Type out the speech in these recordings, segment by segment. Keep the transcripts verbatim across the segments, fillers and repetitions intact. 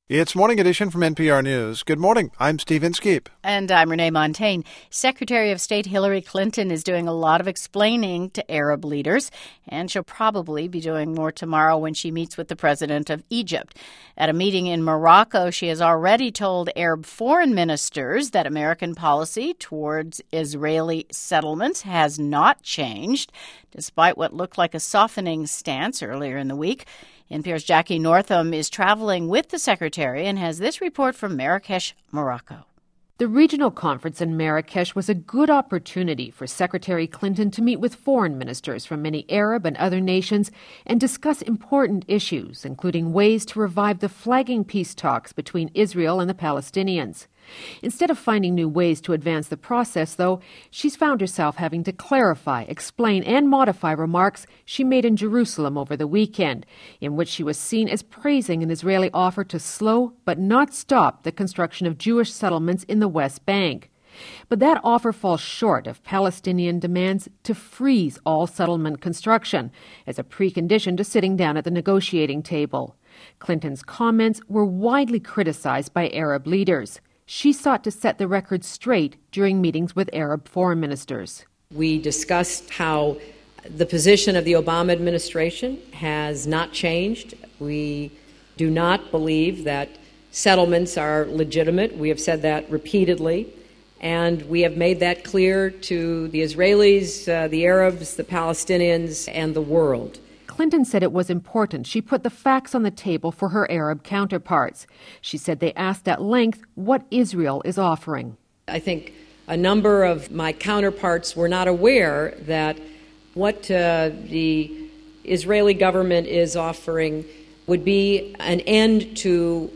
It's Morning Edition from N P R News. Good morning. I'm Steve Inskeep. And I'm Renee Montaigne. Secretary of State Hillary Clinton is doing a lot of explaining to Arab leaders, and she'll probably be doing more tomorrow when she meets with the president of Egypt. At a meeting in Morocco, she has already told Arab foreign ministers that American policy towards Israeli settlements has not changed, despite what looked like a softening stance earlier in the week. N P R's Jackie Northam is traveling with the secretary and has this report from Marrakesh, Morocco. The regional conference in Marrakesh was a good opportunity for Secretary Clinton to meet with foreign ministers from many Arab and other nations and discuss important issues, including ways to revive the flagging peace talks between Israel and the Palestinians. Instead of finding new ways to advance the process, though, she's found herself having to clarify, explain, and modify remarks she made in Jerusalem over the weekend, in which she was seen as praising an Israeli offer to slow but not stop the construction of Jewish settlements in the West Bank. But that offer falls short of Palestinian demands to freeze all settlement construction as a precondition to sitting down at the negotiating table. Clinton's comments were widely criticized by Arab leaders. She sought to set the record straight during meetings with Arab foreign ministers. We discussed how the position of the Obama administration has not changed. We do not believe that settlements are legitimate. We have said that repeatedly, and we have made that clear to the Israelis, uh, the Arabs, the Palestinians, and the world. Clinton said it was important she put the facts on the table for her Arab counterparts. She said they asked at length what Israel is offering. I think a number of my counterparts were not aware that what uh, the Israeli government is offering would be an end to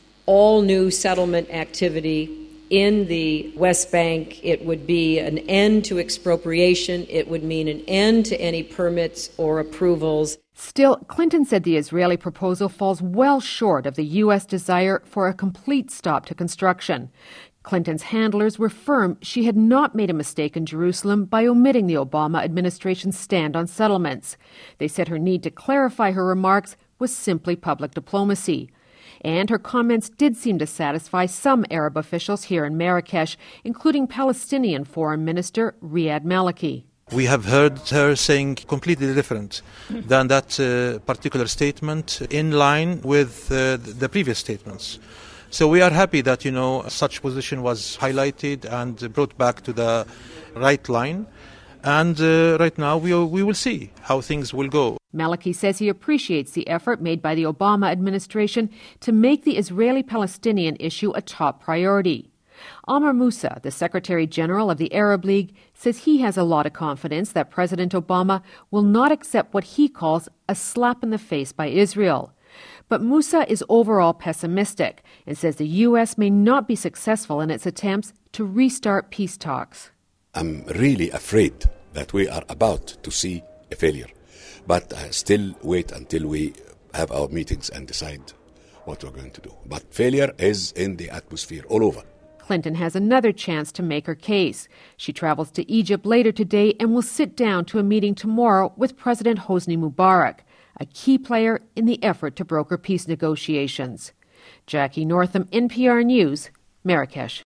all new settlement activity in the West Bank. It would be an end to expropriation. It would mean an end to any permits or approvals. Still, Clinton said the Israeli proposal falls well short of the U S desire for a complete stop to construction. Clinton's handlers were firm she had not made a mistake in Jerusalem by omitting the Obama administration's stand on settlements. They said her need to clarify her remarks was simply public diplomacy. And her comments did seem to satisfy some Arab officials here in Marrakesh, including Palestinian Foreign Minister Riyad Maliki. We have heard her saying completely different than that uh, particular statement, in line with uh, the previous statements. So we are happy that, you know, such position was highlighted and brought back to the right line. And uh, right now we we will see how things will go. Maliki says he appreciates the effort made by the Obama administration to make the Israeli-Palestinian issue a top priority. Amr Moussa, the Secretary General of the Arab League, says he has a lot of confidence that President Obama will not accept what he calls a slap in the face by Israel. But Moussa is overall pessimistic and says the U S may not be successful in its attempts to restart peace talks. I'm really afraid that we are about to see a failure, but uh, still wait until we have our meetings and decide what we're going to do. But failure is in the atmosphere all over. Clinton has another chance to make her case. She travels to Egypt later today and will sit down to a meeting tomorrow with President Hosni Mubarak, a key player in the effort to broker peace negotiations. Jackie Northam, N P R News, Marrakesh.